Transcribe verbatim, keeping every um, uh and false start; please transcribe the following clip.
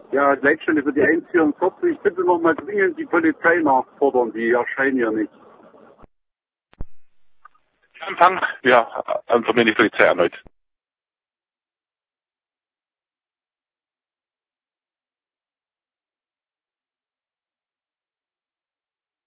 Ja, Leitstelle für die eins vierundvierzig. Ich bitte noch mal dringend die Polizei nachfordern, die erscheinen ja nicht. Empfang, ja, informieren die Polizei erneut.